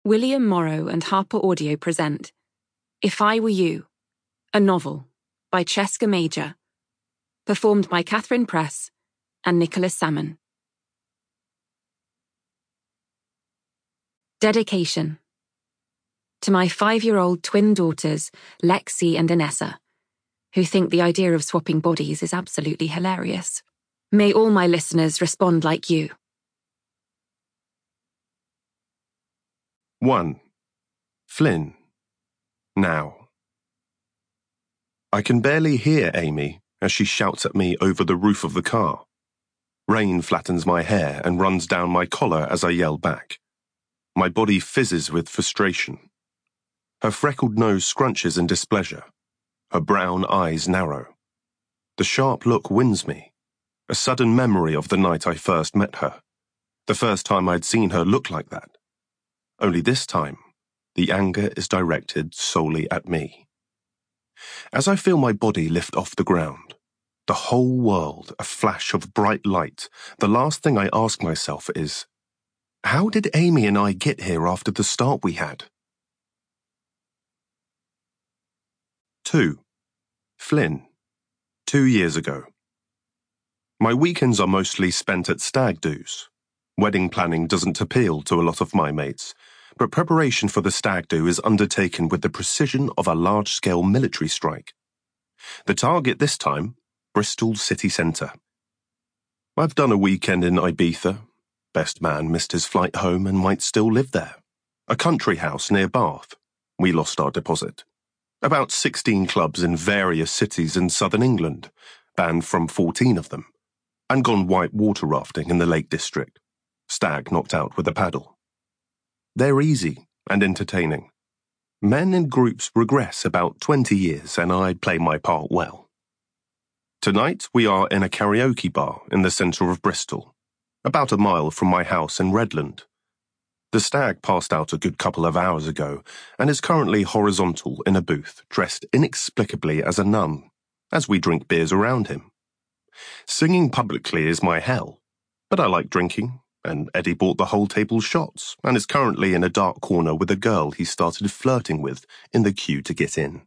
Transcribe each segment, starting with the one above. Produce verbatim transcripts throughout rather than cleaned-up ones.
William Morrow and Harper Audio present If I Were You, a novel by Cheska Major, performed by Catherine Press and Nicholas Salmon. Dedication. To my five-year-old twin daughters, Lexi and Anessa, who think the idea of swapping bodies is absolutely hilarious. May all my listeners respond like you. one. Flynn. Now. I can barely hear Amy as she shouts at me over the roof of the car. Rain flattens my hair and runs down my collar as I yell back. My body fizzes with frustration. Her freckled nose scrunches in displeasure. Her brown eyes narrow. The sharp look wins me. A sudden memory of the night I first met her. The first time I'd seen her look like that. Only this time, the anger is directed solely at me. As I feel my body lift off the ground, the whole world a flash of bright light, the last thing I ask myself is, how did Amy and I get here after the start we had? two. Flynn. Two years ago. My weekends are mostly spent at stag do's. Wedding planning doesn't appeal to a lot of my mates, but preparation for the stag do is undertaken with the precision of a large-scale military strike. The target this time, Bristol city centre. I've done a weekend in Ibiza. Best man missed his flight home and might still live there. A country house near Bath. We lost our deposit. About sixteen clubs in various cities in southern England, banned from fourteen of them, and gone white water rafting in the Lake District. Stag knocked out with a paddle. They're easy and entertaining. Men in groups regress about twenty years and I play my part well. Tonight we are in a karaoke bar in the centre of Bristol, about a mile from my house in Redland. The stag passed out a good couple of hours ago and is currently horizontal in a booth, dressed inexplicably as a nun, as we drink beers around him. Singing publicly is my hell, but I like drinking, and Eddie bought the whole table shots and is currently in a dark corner with a girl he started flirting with in the queue to get in.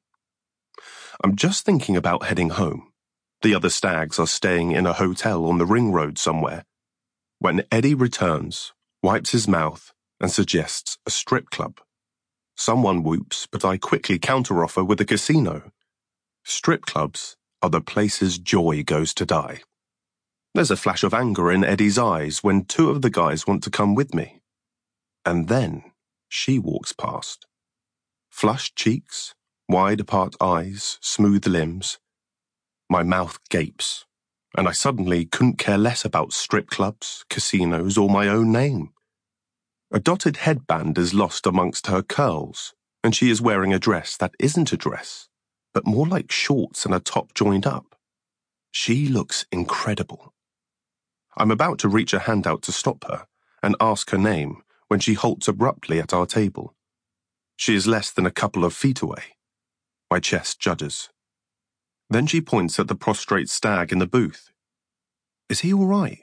I'm just thinking about heading home. The other stags are staying in a hotel on the ring road somewhere. When Eddie returns, wipes his mouth, and suggests a strip club. Someone whoops, but I quickly counteroffer with a casino. Strip clubs are the places joy goes to die. There's a flash of anger in Eddie's eyes when two of the guys want to come with me. And then she walks past. Flushed cheeks, wide apart eyes, smooth limbs. My mouth gapes, and I suddenly couldn't care less about strip clubs, casinos, or my own name. A dotted headband is lost amongst her curls, and she is wearing a dress that isn't a dress, but more like shorts and a top joined up. She looks incredible. I'm about to reach a hand out to stop her and ask her name when she halts abruptly at our table. She is less than a couple of feet away. My chest judders. Then she points at the prostrate stag in the booth. Is he all right?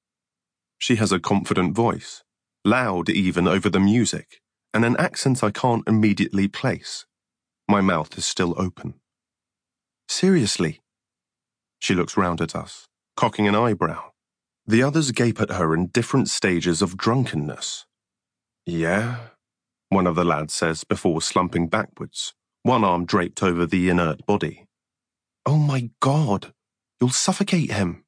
She has a confident voice, loud even over the music, and an accent I can't immediately place. My mouth is still open. Seriously? She looks round at us, cocking an eyebrow. The others gape at her in different stages of drunkenness. Yeah, one of the lads says before slumping backwards, one arm draped over the inert body. Oh my God, you'll suffocate him.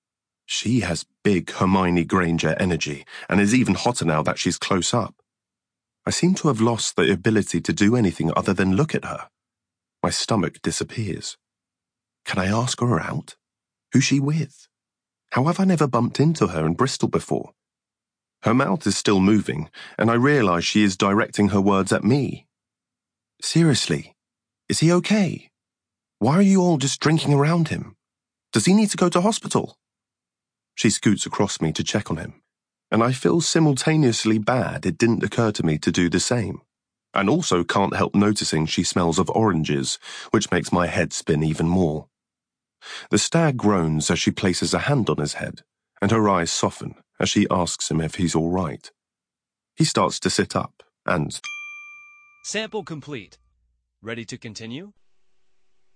She has big Hermione Granger energy and is even hotter now that she's close up. I seem to have lost the ability to do anything other than look at her. My stomach disappears. Can I ask her out? Who's she with? How have I never bumped into her in Bristol before? Her mouth is still moving, and I realise she is directing her words at me. Seriously, is he okay? Why are you all just drinking around him? Does he need to go to hospital? She scoots across me to check on him, and I feel simultaneously bad it didn't occur to me to do the same, and also can't help noticing she smells of oranges, which makes my head spin even more. The stag groans as she places a hand on his head, and her eyes soften as she asks him if he's all right. He starts to sit up, and Sample complete. Ready to continue?